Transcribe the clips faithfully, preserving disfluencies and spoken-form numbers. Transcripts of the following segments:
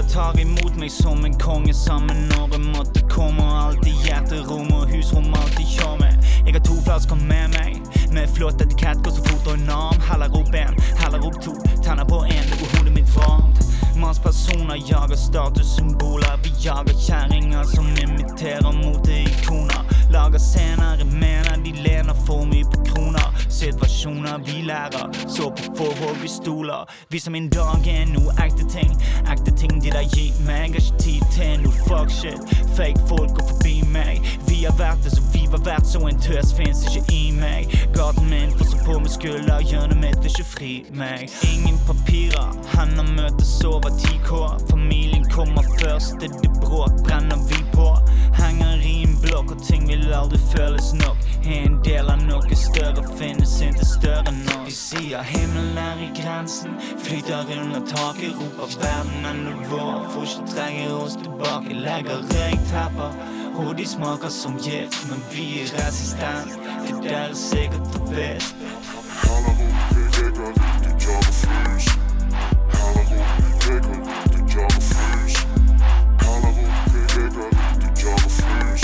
tar imot meg som en konge sammen når jeg måtte komme. Alltid hjerterom og husrom, alltid kjømme. Jeg har to flasker med meg, med flott etikett, går så fort og enorm. Heller opp en, heller opp to, tenner på en, det går hodet mitt varmt. Mannspersoner jager statussymboler, vi jager kjæringer som imiterer moteikoner. Lager scener, jeg mener de lener for mye på kroner. Situasjoner vi lærer, så på forhold vi stoler. Viser min dag er noe ekte ting, ekte ting de der gir meg. Har ikke tid til noe fuck shit, fake folk går forbi meg. Vi har vært det så vi var vært, så en tøs finnes ikke i meg. Gaten min får så på med skulder, hjørnet mitt vil ikke fri meg. Ingen papirer, hender møtes over ti K. Familien kommer først, det er det bråk, brenner vi på. Henger i en blokk og ting vil aldri føles nok. En del av noe større finnes ikke større nok. De sier himmelen er i grensen, flyter under taket, roper verden er nå vår. For ikke trenger oss tilbake, legger røyktepper, og de smaker som gift. Men vi er resistens, det der er sikkert og visst. Heller opp, det regger, du jager flus. Heller opp, det regger, du jager flus. Heller opp, det regger, du jager flus.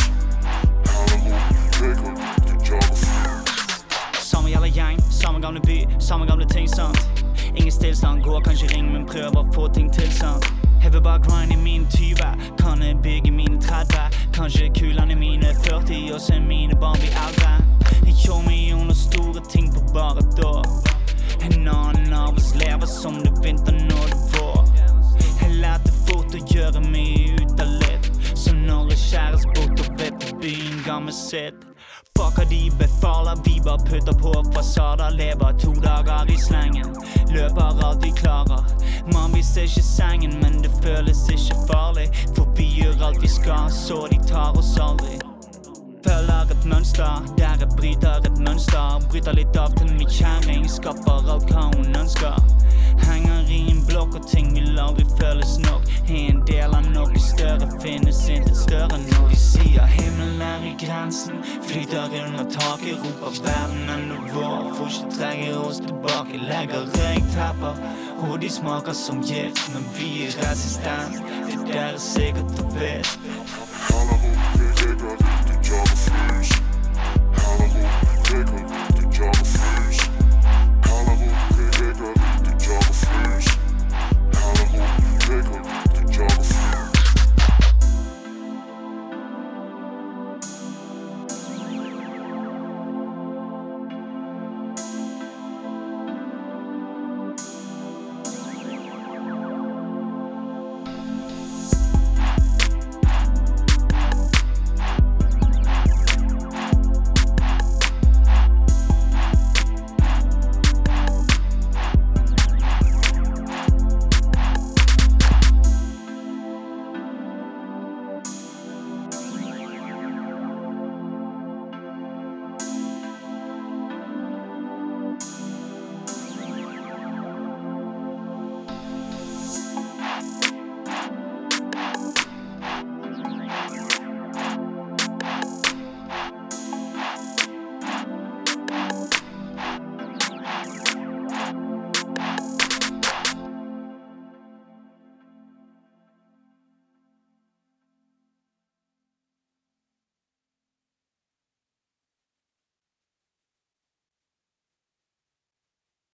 Heller opp, det regger, du jager flus. Samme gjelder gjeng, samme gamle by, samme gamle ting, sant? Ingen stillstand, går kanskje ring, men prøver å få ting til, sant? Jeg vil bare grind i mine tyve, kan jeg bygge mine tretti. Kanskje kulene mine førti, og så mine barn blir eldre. Jeg kjører meg under store ting på bare et år. En annen arbeidslever som det vinter når det vår. Jeg lærte fort å gjøre mye ut av litt, så når jeg skjæres bort og vet at byen ga meg sitt. Fucker de befaler, vi bare putter på fasader. Lever to dager i slengen, løper alltid klarer. Man viser ikke sengen, men det føles ikke farlig. For vi gjør alt vi skal, så de tar oss aldri. Følger et mønster, der jeg bryter et mønster. Bryter litt av til min kjæring, skapper alt hva hun ønsker. Henger i en blokk og ting vil aldri føles nok. En del av noe større finnes ikke større nok. De sier himmelen er i grensen, flyter under taket, roper verden er nå vår. For ikke trenger oss tilbake, legger røyktepper, og de smaker som gift. Men vi er resistens, det der er sikkert og visst.